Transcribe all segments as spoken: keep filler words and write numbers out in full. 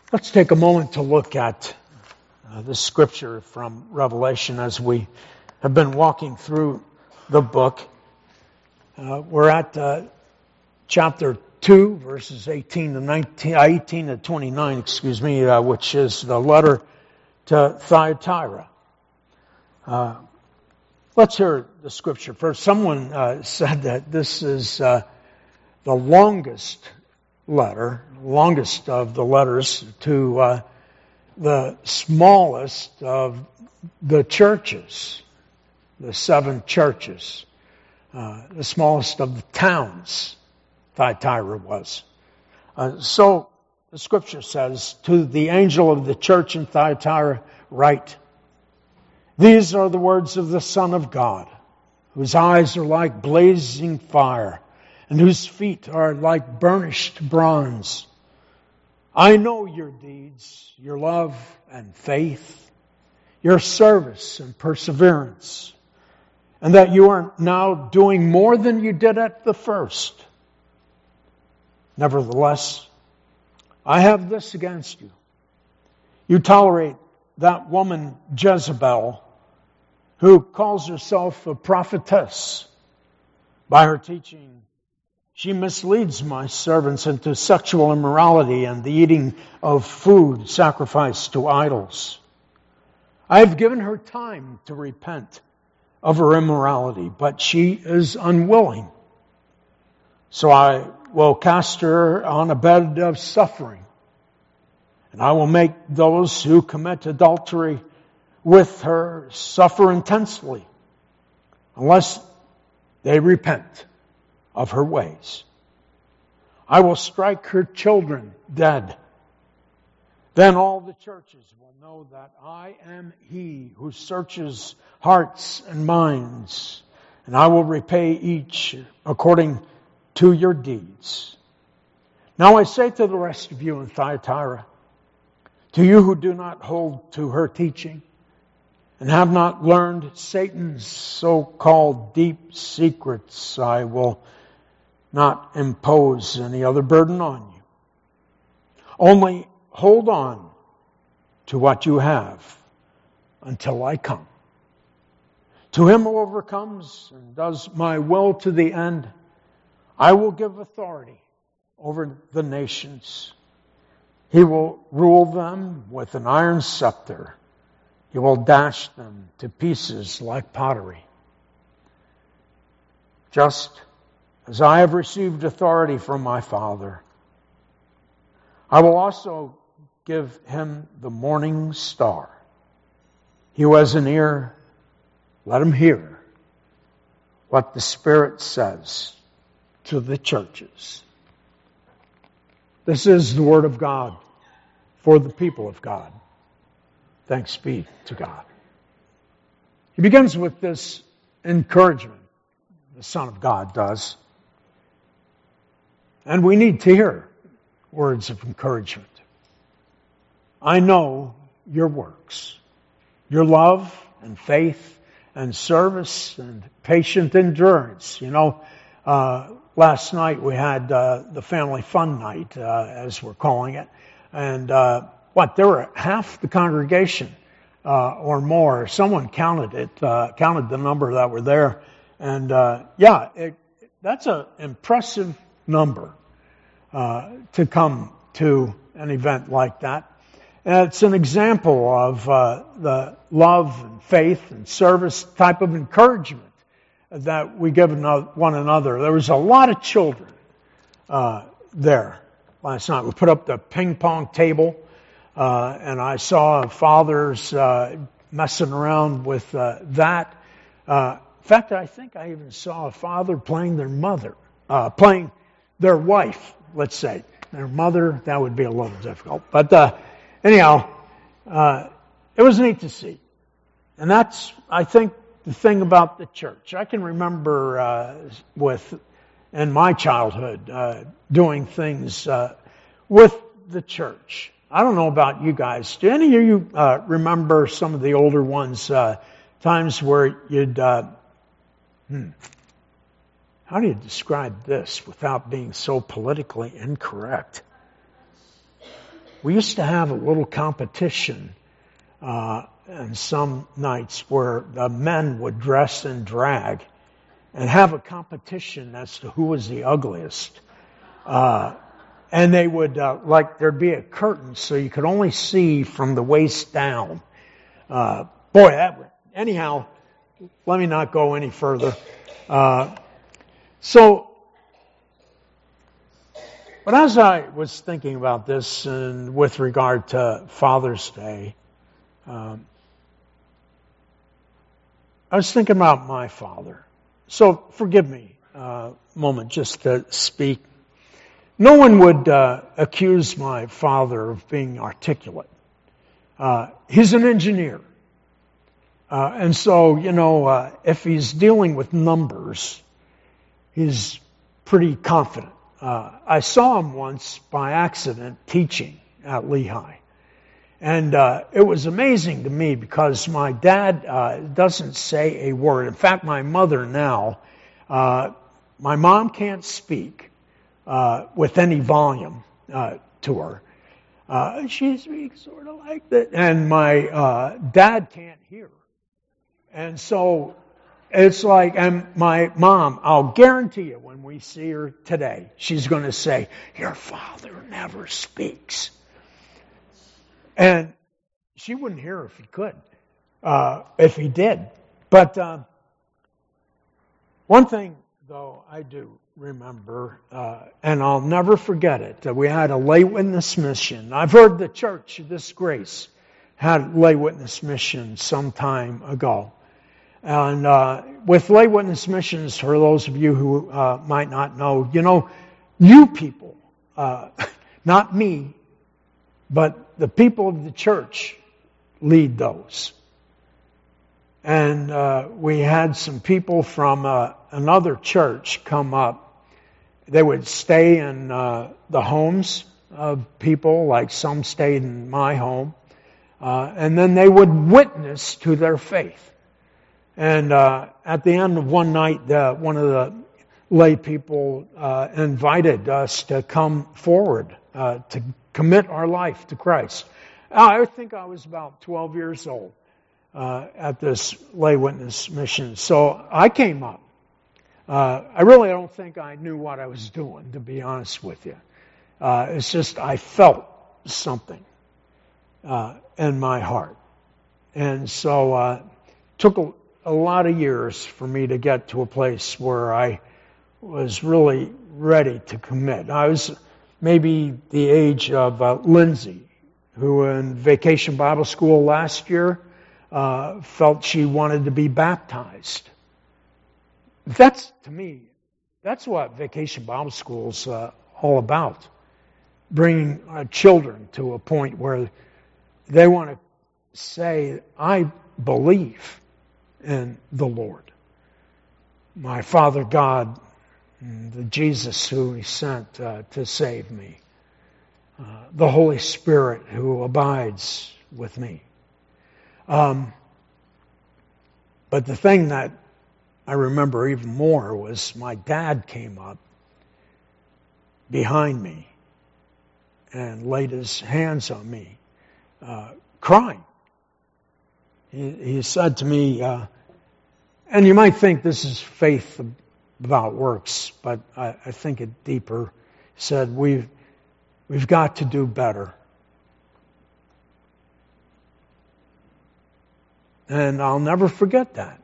Let's take a moment to look at uh, this scripture from Revelation as we have been walking through the book. Uh, we're at uh, chapter two, verses eighteen to nineteen, uh, eighteen to twenty-nine, excuse me, uh, which is the letter to Thyatira. Uh, let's hear the scripture first. Someone uh, said that this is uh, the longest letter, longest of the letters to uh, the smallest of the churches, the seven churches, uh, the smallest of the towns Thyatira was. Uh, so the scripture says, to the angel of the church in Thyatira write, these are the words of the Son of God, whose eyes are like blazing fire, and whose feet are like burnished bronze. I know your deeds, your love and faith, your service and perseverance, and that you are now doing more than you did at the first. Nevertheless, I have this against you. You tolerate that woman Jezebel, who calls herself a prophetess. By her teaching, she misleads my servants into sexual immorality and the eating of food sacrificed to idols. I have given her time to repent of her immorality, but she is unwilling. So I will cast her on a bed of suffering, and I will make those who commit adultery with her suffer intensely, unless they repent of her ways. I will strike her children dead. Then all the churches will know that I am He who searches hearts and minds, and I will repay each according to your deeds. Now I say to the rest of you in Thyatira, to you who do not hold to her teaching, and have not learned Satan's so-called deep secrets, I will not impose any other burden on you. Only hold on to what you have until I come. To him who overcomes and does my will to the end, I will give authority over the nations. He will rule them with an iron scepter. He will dash them to pieces like pottery. Just as I have received authority from my Father, I will also give him the morning star. He who has an ear, let him hear what the Spirit says to the churches. This is the word of God for the people of God. Thanks be to God. He begins with this encouragement. The Son of God does. And we need to hear words of encouragement. I know your works, your love and faith and service and patient endurance. You know, uh, last night we had uh, the family fun night, uh, as we're calling it. And uh, what, there were half the congregation uh, or more. Someone counted it, uh, counted the number that were there. And uh, yeah, it, that's an impressive number uh, to come to an event like that. And it's an example of uh, the love and faith and service type of encouragement that we give one another. There was a lot of children uh, there last night. We put up the ping pong table, uh, and I saw fathers uh, messing around with uh, that. Uh, in fact, I think I even saw a father playing their mother, uh, playing their wife, let's say. Their mother, that would be a little difficult. But uh, anyhow, uh, it was neat to see. And that's, I think, the thing about the church. I can remember uh, with, in my childhood, uh, doing things uh, with the church. I don't know about you guys. Do any of you uh, remember some of the older ones, uh, times where you'd, uh, hmm, how do you describe this without being so politically incorrect? we used to have a little competition uh, and some nights where the men would dress in drag and have a competition as to who was the ugliest. Uh, and they would, uh, like, there'd be a curtain so you could only see from the waist down. Uh, boy, that, anyhow, let me not go any further. Uh, so, but as I was thinking about this and with regard to Father's Day, um, I was thinking about my father. So forgive me a moment just to speak. No one would uh, accuse my father of being articulate. Uh, he's an engineer. Uh, and so, you know, uh, if he's dealing with numbers, he's pretty confident. Uh, I saw him once by accident teaching at Lehigh. And uh, it was amazing to me because my dad uh, doesn't say a word. In fact, my mother now, uh, my mom can't speak uh, with any volume uh, to her. Uh, she speaks sort of like that. And my uh, dad can't hear. And so it's like, and my mom, I'll guarantee you when we see her today, she's going to say, "Your father never speaks." And she wouldn't hear if he could, uh, if he did. But uh, one thing, though, I do remember, uh, and I'll never forget it, that we had a lay witness mission. I've heard the Church of This Grace had lay witness mission some time ago. And uh, with lay witness missions, for those of you who uh, might not know, you know, you people, uh, not me, but the people of the church lead those. And uh, we had some people from uh, another church come up. They would stay in uh, the homes of people, like some stayed in my home. Uh, and then they would witness to their faith. And uh, at the end of one night, uh, one of the lay people uh, invited us to come forward uh, to commit our life to Christ. I think I was about twelve years old uh, at this lay witness mission. So I came up. Uh, I really don't think I knew what I was doing, to be honest with you. Uh, it's just I felt something uh, in my heart. And so uh, it took a, a lot of years for me to get to a place where I was really ready to commit. I was maybe the age of uh, Lindsay, who in Vacation Bible School last year uh, felt she wanted to be baptized. That's, to me, that's what Vacation Bible School is uh, all about. Bringing uh, children to a point where they want to say, "I believe in the Lord. My Father God, the Jesus who He sent uh, to save me. Uh, the Holy Spirit who abides with me." Um, but the thing that I remember even more was my dad came up behind me and laid his hands on me, uh, crying. He, he said to me, uh, and you might think this is faith about works, but I, I think it deeper. He said, we've, we've got to do better. And I'll never forget that.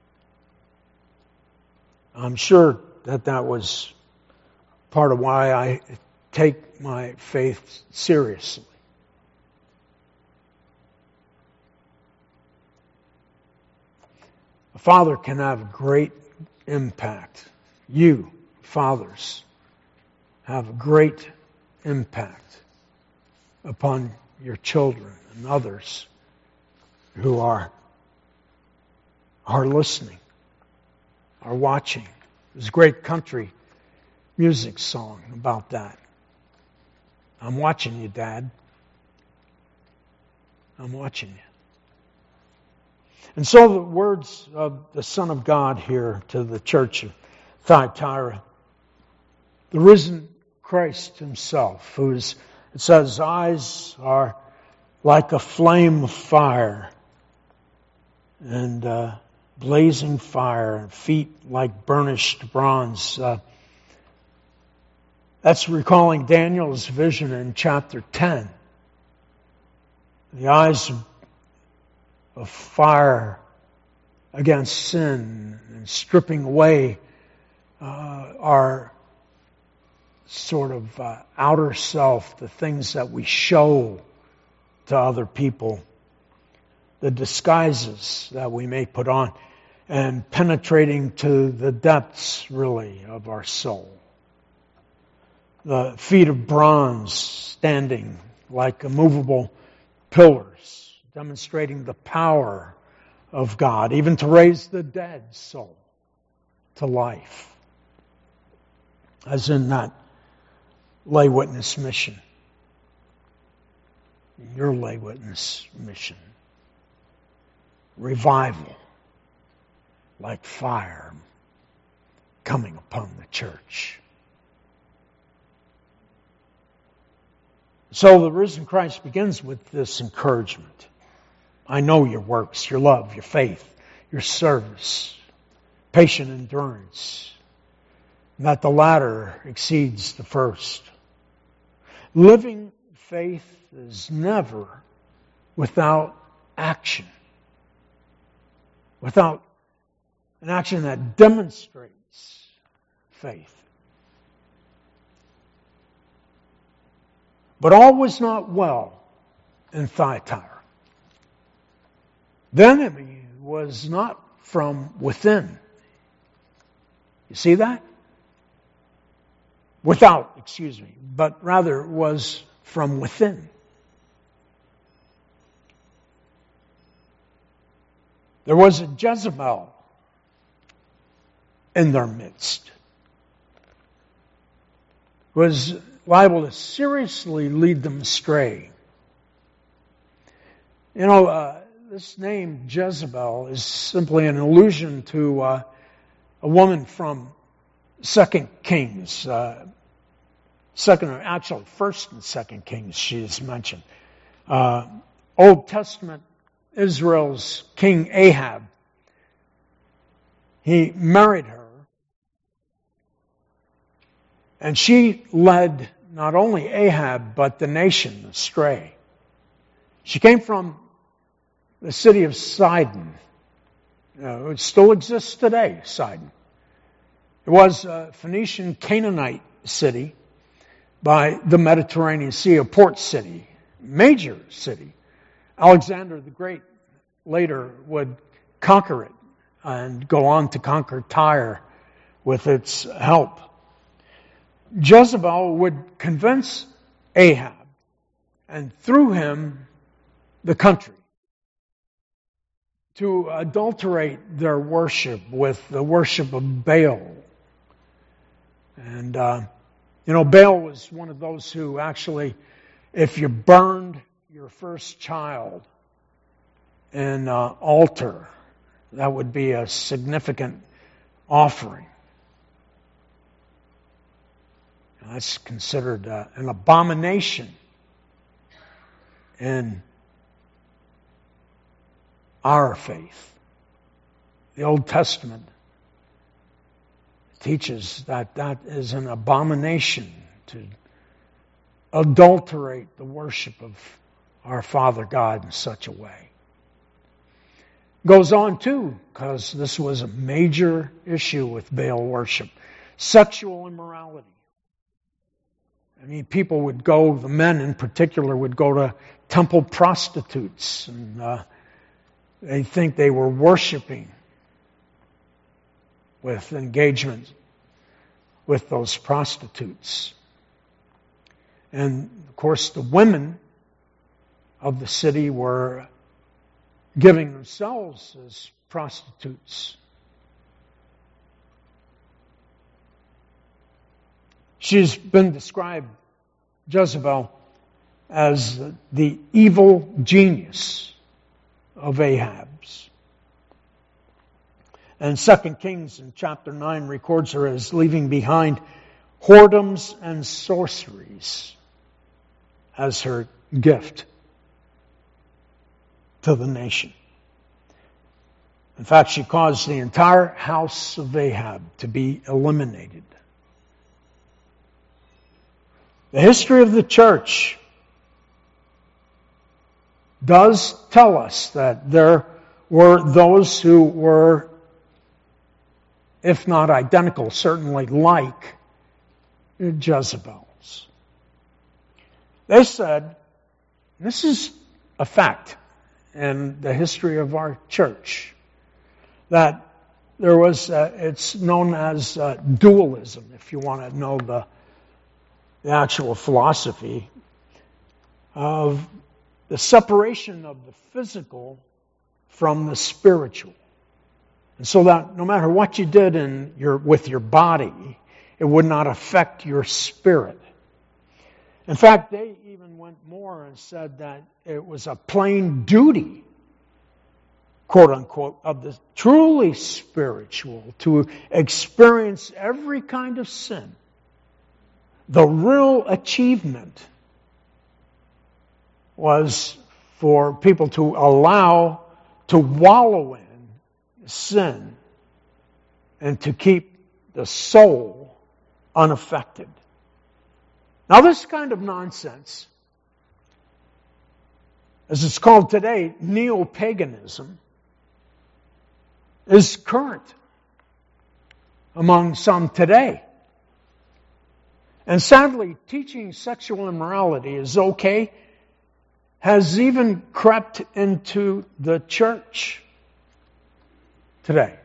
I'm sure that that was part of why I take my faith seriously. A father can have a great impact. You, fathers, have a great impact upon your children and others who are, are listening, are watching. There's a great country music song about that. I'm watching you, Dad. I'm watching you. And so the words of the Son of God here to the church of Thyatira, the risen Christ Himself, who is It says, eyes are like a flame of fire, and uh, blazing fire, and feet like burnished bronze. Uh, that's recalling Daniel's vision in chapter ten. The eyes of fire against sin and stripping away uh, our sort of uh, outer self, the things that we show to other people, the disguises that we may put on, and penetrating to the depths, really, of our soul. The feet of bronze standing like immovable pillars, demonstrating the power of God, even to raise the dead soul to life, as in that lay witness mission, your lay witness mission. Revival, like fire, coming upon the church. So the risen Christ begins with this encouragement. I know your works, your love, your faith, your service, patient endurance, and that the latter exceeds the first. Living faith is never without action, without an action that demonstrates faith. But all was not well in Thyatira. The enemy was not from within. You see that? Without, excuse me, but rather was from within. There was a Jezebel in their midst, who was liable to seriously lead them astray. You know, uh, this name Jezebel is simply an allusion to uh, a woman from Second Kings. Uh, second, or actually, First and Second Kings, she is mentioned. Uh, Old Testament Israel's King Ahab. He married her, and she led not only Ahab, but the nation astray. She came from the city of Sidon. You know, it still exists today, Sidon. It was a Phoenician Canaanite city by the Mediterranean Sea, a port city, major city. Alexander the Great later would conquer it and go on to conquer Tyre with its help. Jezebel would convince Ahab, and through him, the country, to adulterate their worship with the worship of Baal. And, uh, you know, Baal was one of those who actually, if you burned your first child in an altar, that would be a significant offering. And that's considered uh, an abomination in our faith. The Old Testament teaches that that is an abomination to adulterate the worship of our Father God in such a way. Goes on too, because this was a major issue with Baal worship. Sexual immorality. I mean, people would go, the men in particular, would go to temple prostitutes, and uh, they think they were worshiping with engagement with those prostitutes. And, of course, the women of the city were giving themselves as prostitutes. She's been described, Jezebel, as the evil genius of Ahab's. And Second Kings in chapter nine records her as leaving behind whoredoms and sorceries. as her gift to the nation. In fact, she caused the entire house of Ahab to be eliminated. The history of the church does tell us that there were those who were, if not identical, certainly like Jezebels. They said, this is a fact in the history of our church, that there was, uh, it's known as uh, dualism, if you want to know the, the actual philosophy of the separation of the physical from the spiritual. And so that no matter what you did in your, with your body, it would not affect your spirit. In fact, they even went more and said that it was a plain duty, quote unquote, of the truly spiritual to experience every kind of sin. The real achievement was for people to allow to wallow in sin and to keep the soul unaffected. Now, this kind of nonsense, as it's called today, neo-paganism, is current among some today. And sadly, teaching sexual immorality is okay has even crept into the church today.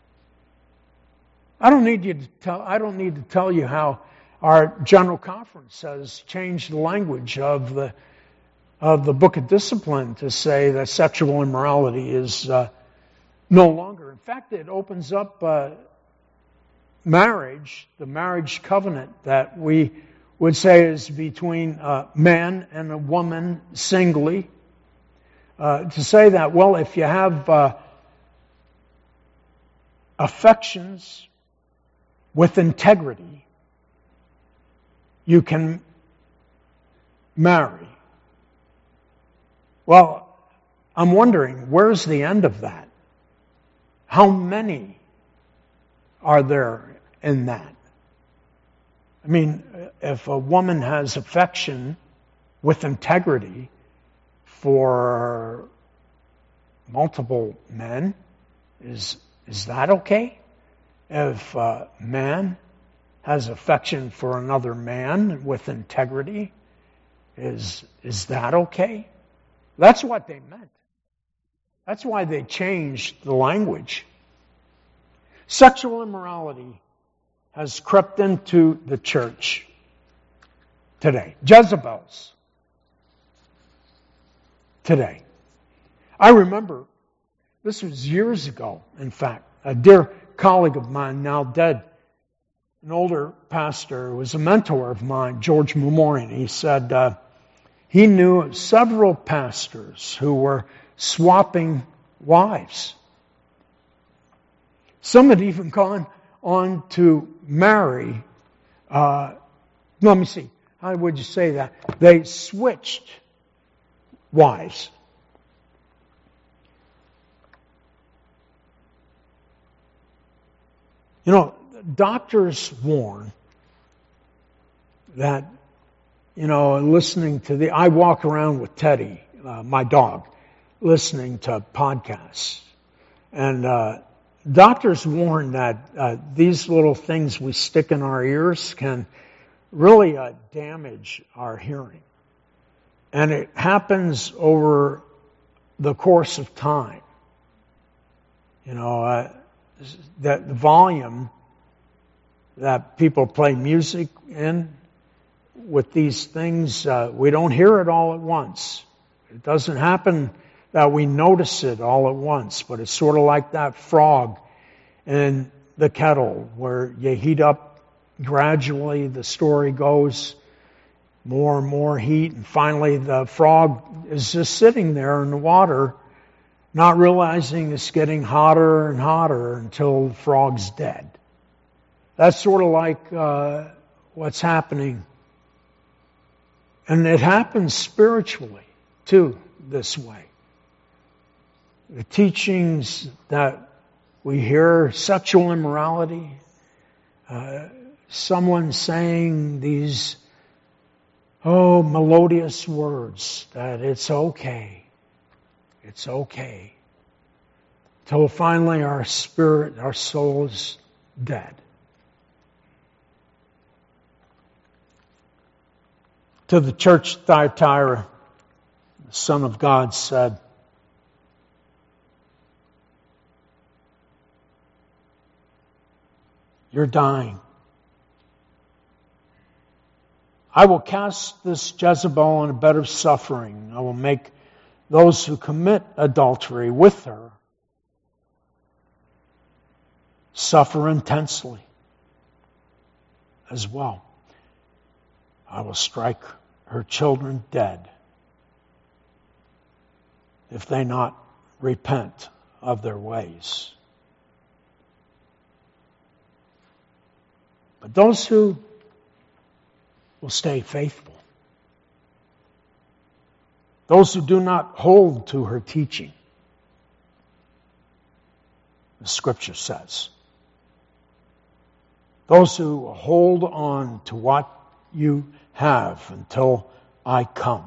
I don't need you to tell, I don't need to tell you how our General Conference has changed the language of the of the Book of Discipline to say that sexual immorality is uh, no longer. In fact, it opens up uh, marriage, the marriage covenant that we would say is between a man and a woman singly. Uh, to say that, well, if you have uh, affections with integrity, you can marry. Well, I'm wondering, where's the end of that? How many are there in that? I mean, if a woman has affection with integrity for multiple men, is is that okay? If a man has affection for another man with integrity, is is that okay? That's what they meant. That's why they changed the language. Sexual immorality has crept into the church today. Jezebels today. I remember, this was years ago, in fact, a dear colleague of mine, now dead, an older pastor, who was a mentor of mine, George Memorian. He said uh, he knew several pastors who were swapping wives. Some had even gone on to marry, uh, let me see, how would you say that? They switched wives. You know, doctors warn that, you know, listening to the, I walk around with Teddy, uh, my dog, listening to podcasts. And uh, doctors warn that uh, these little things we stick in our ears can really uh, damage our hearing. And it happens over the course of time. You know, uh, that the volume that people play music in with these things, uh, we don't hear it all at once. It doesn't happen that we notice it all at once, but it's sort of like that frog in the kettle where you heat up gradually, the story goes, more and more heat, and finally the frog is just sitting there in the water, not realizing it's getting hotter and hotter until the frog's dead. That's sort of like uh, what's happening And it happens spiritually, too, this way. The teachings that we hear, sexual immorality, uh, someone saying these, oh, melodious words that it's okay. It's okay. Till finally our spirit, our soul is dead. To the church at Thyatira, the Son of God said, you're dying. I will cast this Jezebel in a bed of suffering. I will make those who commit adultery with her suffer intensely as well. I will strike her children dead if they not repent of their ways. But those who will stay faithful, those who do not hold to her teaching, the Scripture says, those who hold on to what you have until I come,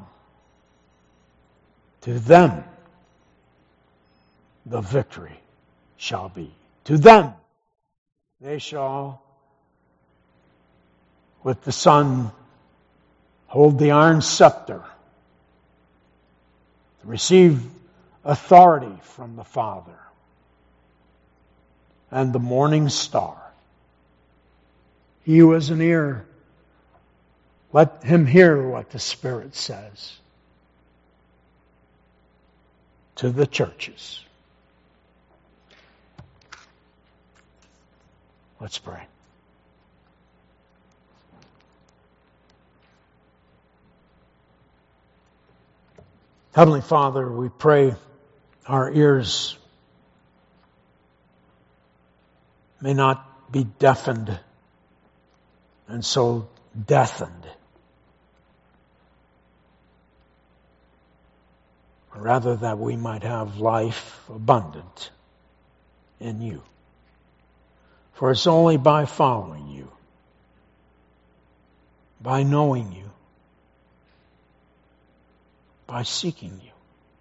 to them the victory shall be. To them they shall, with the Son, hold the iron scepter, receive authority from the Father, and the morning star. He who has an ear, let him hear what the Spirit says to the churches. Let's pray. Heavenly Father, we pray our ears may not be deafened and so deafened. Rather that we might have life abundant in you. For it's only by following you, by knowing you, by seeking you,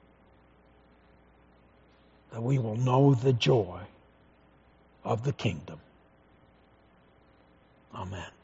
that we will know the joy of the kingdom. Amen.